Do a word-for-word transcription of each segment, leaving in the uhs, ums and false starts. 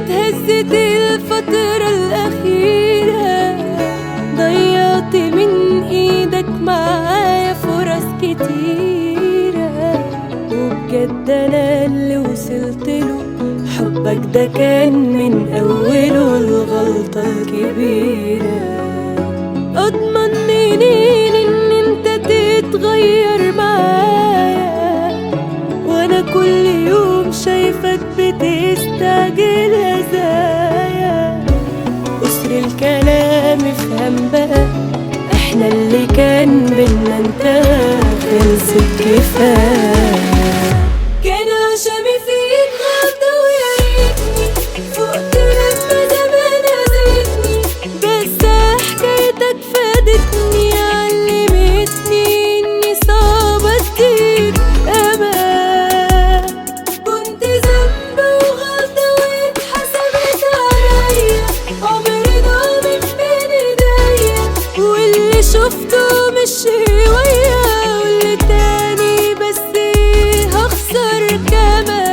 اتهزت الفترة الأخيرة، ضيعت من ايدك معايا فرص كتيرة، وبجد انا اللي وصلتله حبك ده كان من اوله الغلطة الكبيرة. اضمن منين ان انت تتغير معايا وانا كل يوم شايفك بتستعجل هزايا؟ قصر الكلام افهم بقى، احنا اللي كان بينا انتهى، خلصت كفاية. كان عشمي فيك غلطة ويا ريتني فقت لما زمان أذيتني، بس حكايتك فادتني علمتني اني صعب اديك امان. كنت ذنب وغلطة واتحسبت عليا، عمري ضاع من بين ايديا، واللي شفته مش هواية واللي تاني بس هخسر كمان.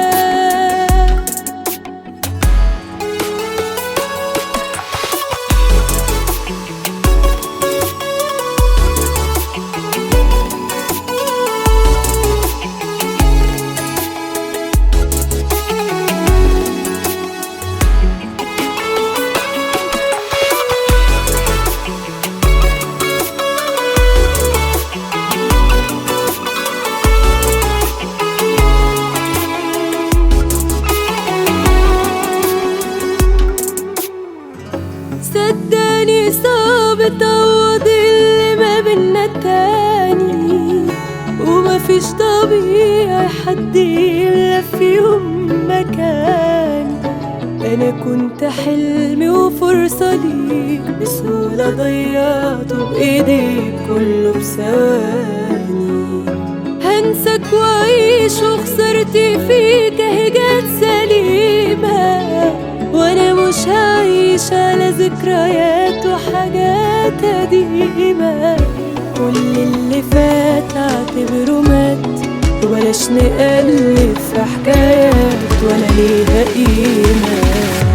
صدقني صعب تعوض اللي ما بينا تاني، ومفيش طبيعي حد يملى في يوم مكاني. انا كنت حلمي وفرصة ليك بسهولة ضيعته بايديك كله بثواني. هنساك واعيش وخسرتي فيك اهي جت سليمة، وانا مش هعيش على ذكريات وحاجات قديمة. كل اللي فات اعتبره مات، وبلاش نقلب في حكايات ولا ليها قيمة.